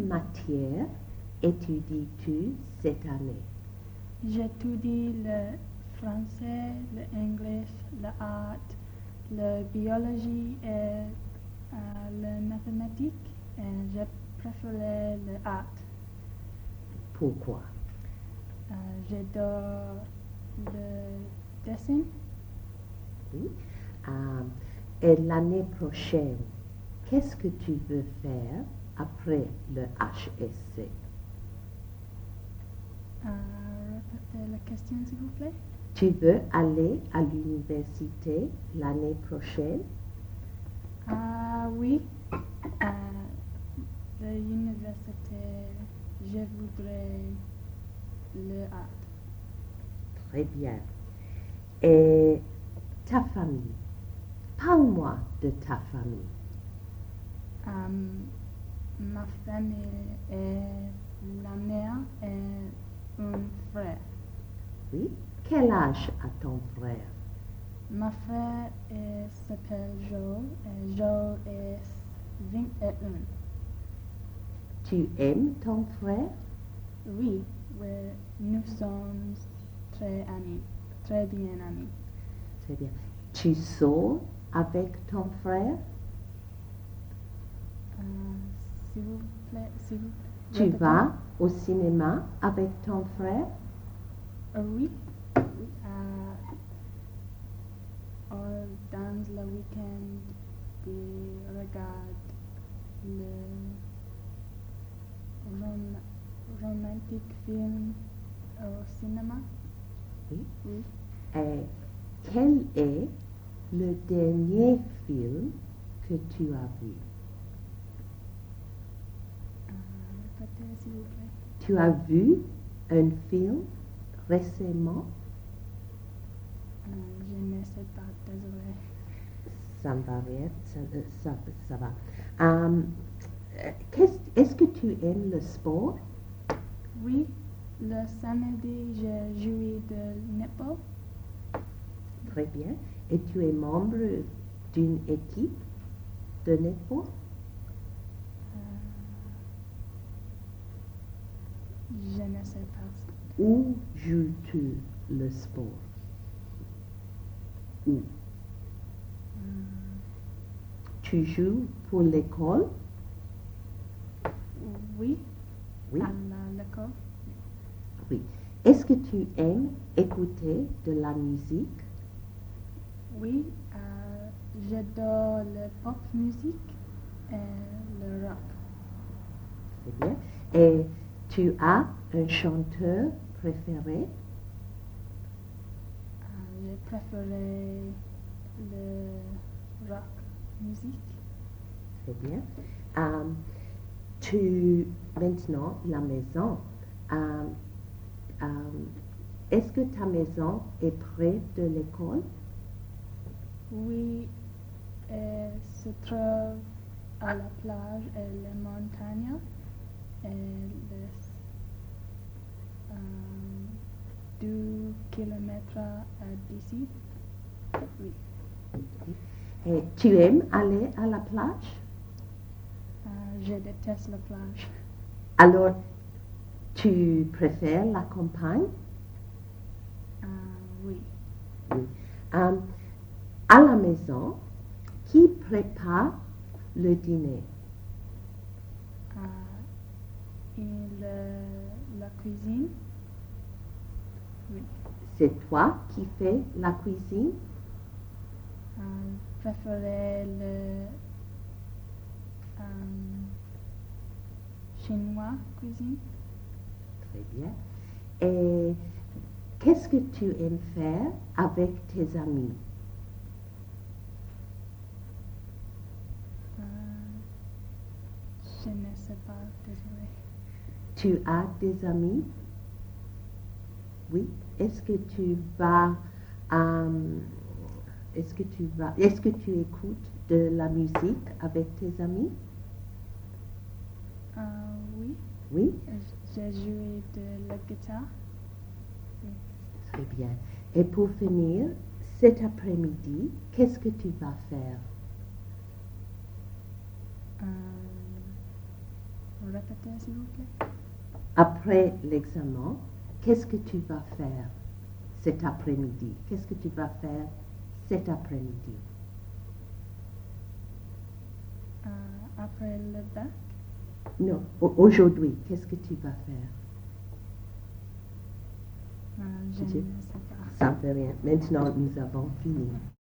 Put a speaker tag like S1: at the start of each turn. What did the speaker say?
S1: matière étudies-tu cette année?
S2: J'étudie le français, l'anglais, l'art, la biologie et la mathématique. Et je préfère l'art.
S1: Pourquoi?
S2: J'adore le dessin.
S1: Oui. Et l'année prochaine, qu'est-ce que tu veux faire après le HSC?
S2: Répétez la question, s'il vous plaît.
S1: Tu veux aller à l'université l'année prochaine?
S2: Oui. L'université, je voudrais l'art.
S1: Très bien. Et ta famille? Parle-moi de ta famille.
S2: Ma famille est la mère et un frère.
S1: Oui. Quel âge a ton frère?
S2: Ma frère s'appelle Joel et Joel est 21.
S1: Tu aimes ton frère?
S2: Oui, nous sommes très amis, très bien amis.
S1: Très bien. Tu sors avec ton frère?
S2: S'il vous plaît,
S1: Tu
S2: répétez.
S1: vas au cinéma avec ton frère?
S2: Oui. Dans le week-end, on regarde le romantique film au cinéma.
S1: Oui.
S2: Oui.
S1: Et quel est le dernier film que tu as vu?
S2: Répétez, s'il vous plaît.
S1: Tu as vu un film récemment?
S2: Je ne sais pas, désolé.
S1: Ça me va bien, ça va. Est-ce que tu aimes le sport?
S2: Oui, le samedi, je joue de netball.
S1: Très bien. Et tu es membre d'une équipe de netball?
S2: Je ne sais pas.
S1: Où joues-tu le sport? Où? Tu joues pour l'école?
S2: Oui,
S1: Oui.
S2: à l'école.
S1: Oui. Est-ce que tu aimes écouter de la musique?
S2: Oui, j'adore le pop musique et le rock.
S1: Très bien. Et tu as un chanteur préféré?
S2: Je préférais le rock musique.
S1: Très bien. Maintenant, la maison. Est-ce que ta maison est près de l'école?
S2: Oui, se trouve à la plage et les montagnes et les 2 kilomètres d'ici. Oui.
S1: Et tu aimes aller à la plage?
S2: Je déteste la plage.
S1: Alors, tu préfères la campagne?
S2: Oui.
S1: Oui. À la maison, qui prépare le dîner?
S2: La cuisine. Oui.
S1: C'est toi qui fais la cuisine?
S2: Je préférais le chinois cuisine.
S1: Très bien. Et qu'est-ce que tu aimes faire avec tes amis?
S2: Je ne sais pas, désolé.
S1: Tu as des amis? Oui. Est-ce que tu écoutes de la musique avec tes amis?
S2: Oui.
S1: Oui.
S2: J'ai joué de la guitare. Oui.
S1: Très bien. Et pour finir, cet après-midi, qu'est-ce que tu vas faire?
S2: vous répéter, s'il vous plaît?
S1: Après l'examen, qu'est-ce que tu vas faire cet après-midi? Qu'est-ce que tu vas faire cet après-midi?
S2: Après le bac?
S1: Non, aujourd'hui, qu'est-ce que tu vas faire?
S2: Je ne sais pas.
S1: Ça ne fait rien. Maintenant, nous avons fini.